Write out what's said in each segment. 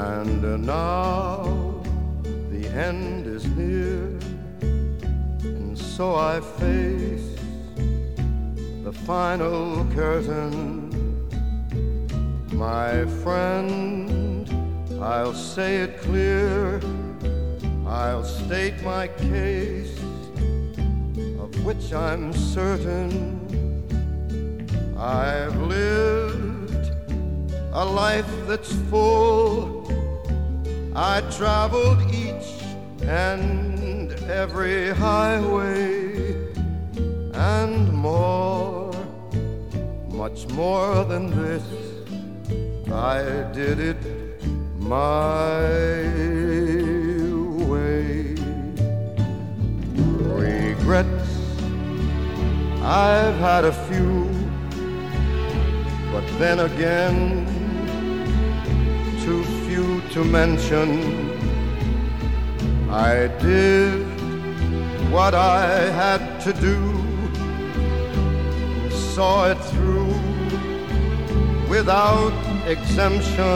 And now the end is near, and so I face the final curtain. My friend, I'll say it clear, I'll state my case, of which I'm certain. I've lived a life that's full. I traveled each and every highway, and more, much more than this, I did it my way. Regrets, I've had a few, but then again, too few to mention. I did what I had to do, saw it through without exemption.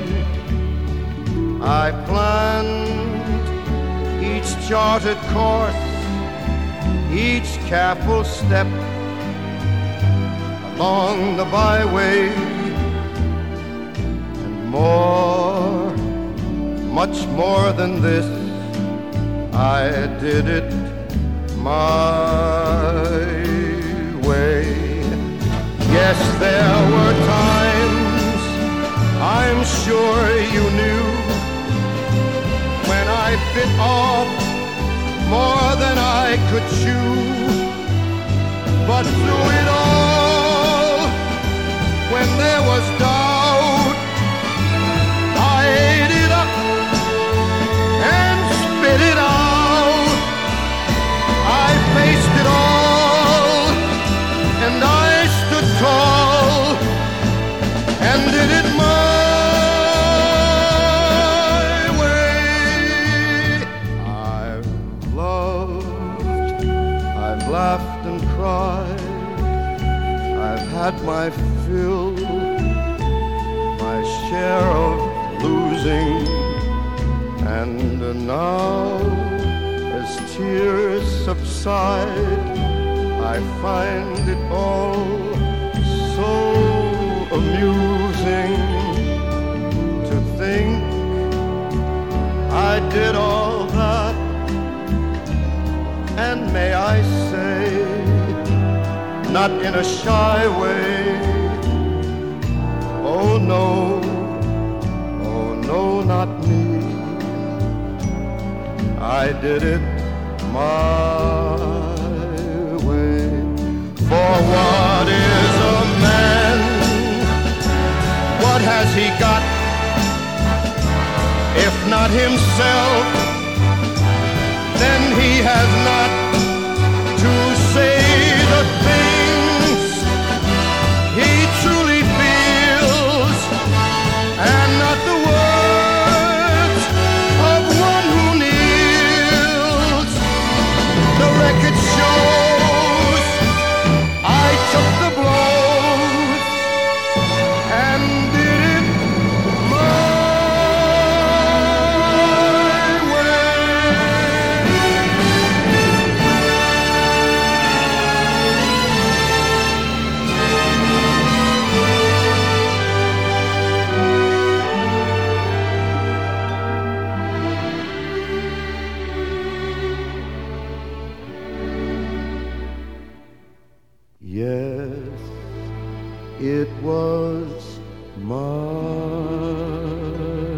I planned each charted course, each careful step along the byway, and more, much more than this, I did it my way. Yes, there were times, I'm sure you knew, when I bit off more than I could chew. But through it all, when there was doubt, I ate it up and spit it out. I faced it all, and I stood tall and did it my way. I've loved, I've laughed and cried, I've had my fill, my share of losing, and now as tears subside, I find it all so amusing to think I did all that, and may I say, not in a shy way, oh no, not me. I did it my way. For what is a man? What has he got? If not himself, then he has not to say the things he truly feels, and not the words of one who kneels. The record shows I took the blows and did it my Yes, it was my